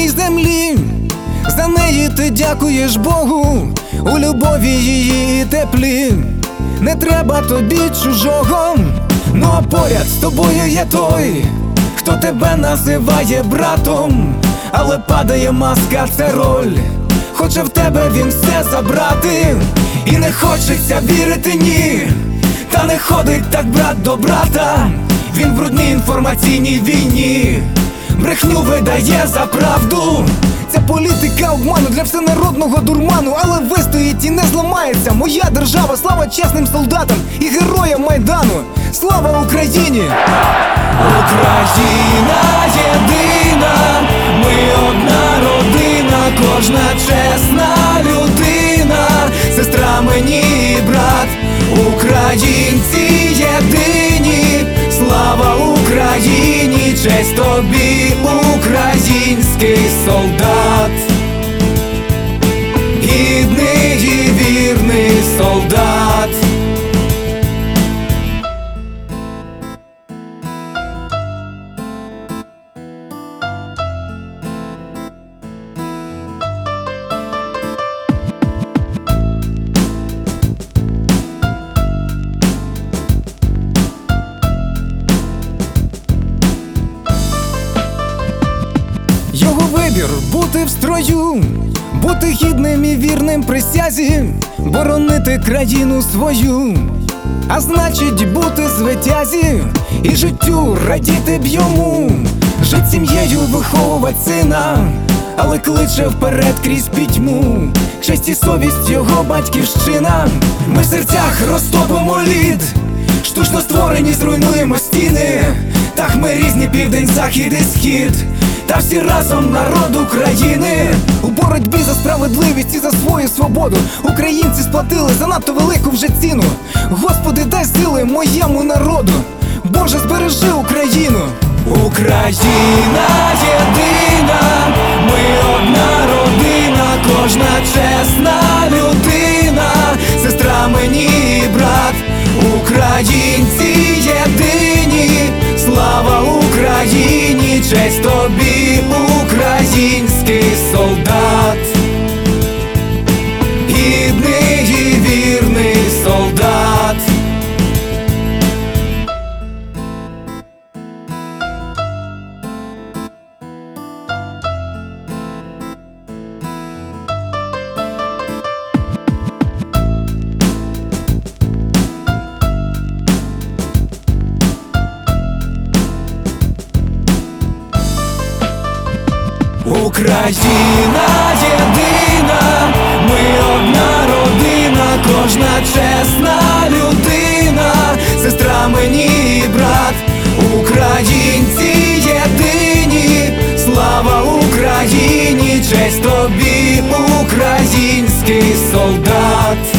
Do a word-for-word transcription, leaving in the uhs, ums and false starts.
рідній землі. За неї ти дякуєш Богу, у любові її і теплі. Не треба тобі чужого, ну а поряд з тобою є той, хто тебе називає братом. Але падає маска, це роль, хоче в тебе він все забрати. І не хочеться вірити, ні, та не ходить так брат до брата. Він в брудній інформаційній війні брехню видає за правду. Ця політика обману для всенародного дурману. Але вистоїть і не зламається моя держава. Слава чесним солдатам і героям Майдану. Слава Україні! Україна єдина, ми одна родина, кожна чесна людина, сестра мені і брат. Українці єдині, слава Україні, честь тобі, український солдат, гідний і вірний солдат. Його вибір – бути в строю, бути гідним і вірним присязі, боронити країну свою, а значить бути звитязі, і життю радіти б йому. Жить сім'єю, виховувати сина, але кличе вперед крізь пітьму. Честь і совість його батьківщина. Ми в серцях розтопимо лід, штучно створені, зруйнуємо стіни. Так ми різні, південь, захід і схід, та всі разом народ України. У боротьбі за справедливість і за свою свободу українці сплатили занадто велику вже ціну. Господи, дай сили моєму народу, Боже, збережи Україну. Україна єдина, ми одна родина, кожна чесна людина, сестра мені і брат. Українці єдині, слава Україні, честь тобі, український солдат, гідний і вірний солдат. Україна єдина, ми одна родина, кожна чесна людина, сестра мені і брат. Українці єдині, слава Україні, честь тобі, український солдат.